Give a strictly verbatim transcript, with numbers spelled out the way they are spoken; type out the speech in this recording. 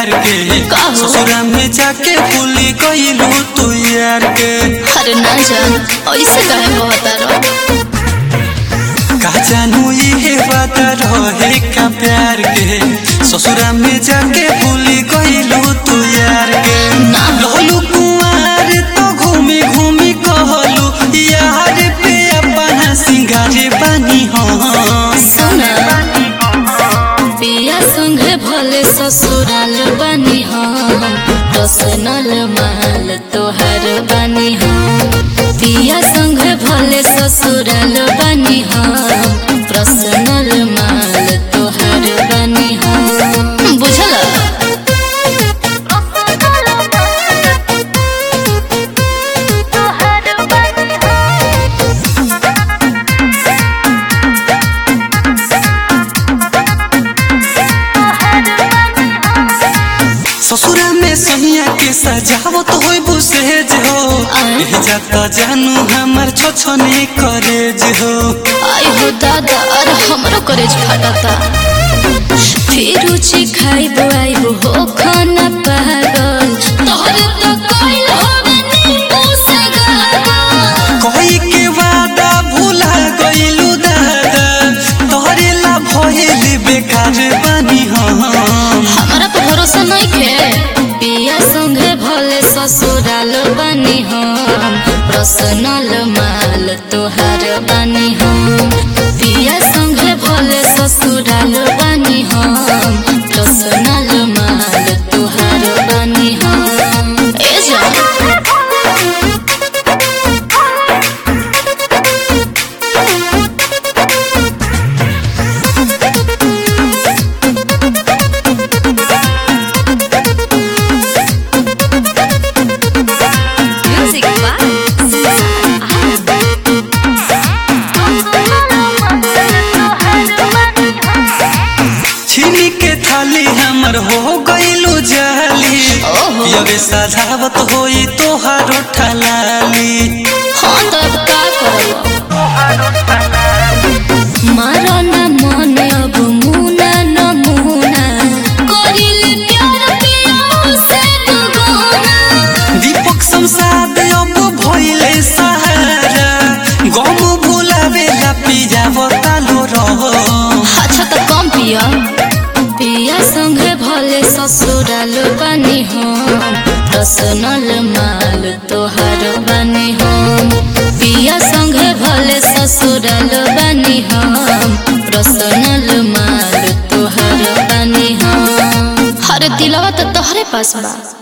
प्यार के ससुरा में जाके भूल गइलू तू यार के। अरे ना जान ऐसे कहे बहतारो का जानू ये बात रहे का प्यार के ससुरा में जाके भूल गइलू तू यार के। लहलू कुमार तो घूमी घूमी कहलू यार पे अपना सिंगारे बनी हो। सुना पिया संगे भले ससुराल बनी हम पर्सनल माल तोहर बनी हम। पिया संगे भले ससुराल बनी हम पर्सनल माल तोहर बनी हम। बुझल ससुरा में सहिया के सजावत होई बुसेज हो एह जाता जानू हमर छोछने करेज हो। आई हो दादा अरे हमरो करेज फटता फिर रुचि खाइबो आइबो हो खाना पागल तोहरे तो कोइल होवे नी उसगा कोई के वादा भूला गइलू दादा तोहरे ला भइल बेकार बनी हम। हमरा पे भरोसा नहीं के पिया संगे भले ससुराल बनी हम पर्सनल माल तोहर बनी हम। पिया संगे भले ससुराल बनी हम पर्सनल माल तोहर बनी हम। ए जा छीनी के थाली हमर हो गइलू जाली यवे सजावत होई तोहार ठलाली। हाँ तब का करो मारा ना मन अब मुना न मुना करिले प्यार पिया से दुगुना। दीपक संसाद अब भइले सहारा गम भुलावे ला पिया बतालो रहो। अच्छा तो कम पिया पिया संगे भले ससुराल बनी हम पर्सनल माल तोहर बनी हम। पिया संगे भले ससुराल बनी हम पर्सनल माल तोहर बनी हम। हर दिलवा तो तोहरे पास बा।